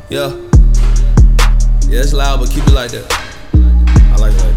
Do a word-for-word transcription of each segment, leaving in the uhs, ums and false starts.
Yeah. Yeah, it's loud, but keep it like that. I like it like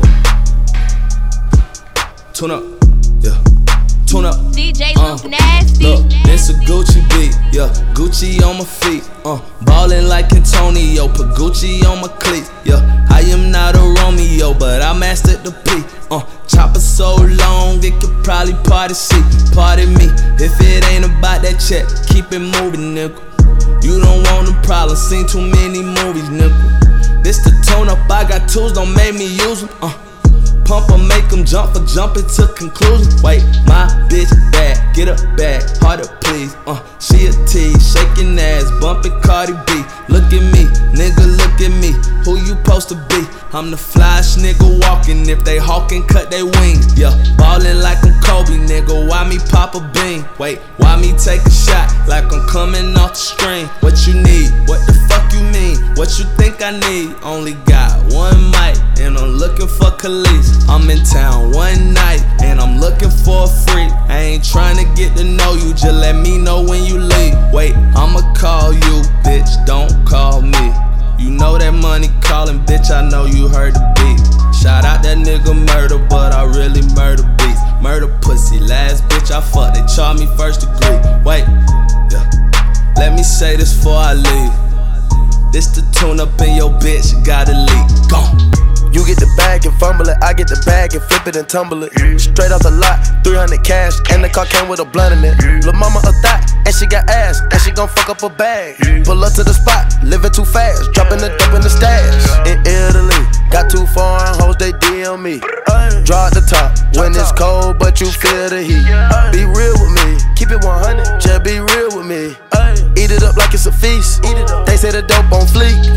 that. Tune up. Yeah. Tune up. D J uh, Luke Nasty. Look, this a Gucci beat. Yeah. Gucci on my feet. Uh, ballin' like Antonio. Put Gucci on my cleat. Yeah. I am not a Romeo, but I mastered the P. Uh, chopper so long, it could probably party seat. Party me. If it ain't about that check, keep it moving, nigga. You don't want a problem, seen too many movies, nigga. This the tone up, I got tools, don't make me use them. Uh, pump or make them jump or jump into conclusions. Wait, my bitch bad, get her back, hard to please. Uh, she a tease, shaking ass, bumping Cardi B. Look at me, nigga, look at me. Who you supposed to be? I'm the flyest nigga walking. If they hawkin', cut they wings. Yeah, ballin' like I'm Kobe, nigga. Why me pop a bean? Wait, why me take a shot like I'm coming off the string? What you need? What the fuck you mean? What you think I need? Only got one mic, and I'm looking for Khalees. I'm in town one night, and I'm looking for a freak. I ain't tryna get to know you, just let me know when you leave. Wait, I'ma call you, bitch, don't call me. You know that money calling, bitch, I know you heard the beat. Shout out that nigga Murder, but I really murder beats. Murder pussy, last bitch I fucked, they charge me first degree. Wait, yeah, let me say this before I leave. This the tune up in your bitch, gotta leak, gone. You get the bag and fumble it, I get the bag and flip it and tumble it. Straight off the lot, three hundred cash, and the car came with a blunt in it. Lil' mama a thot, and she got ass, and she gon' fuck up a bag. Pull up to the spot, living too fast, dropping the dope in the stash. In Italy, got two foreign hoes, they D M me. Draw at the top, when it's cold, but you feel the heat. Be real with me, keep it one hundred, just be real with me. Eat it up like it's a feast, they say the dope on fleek.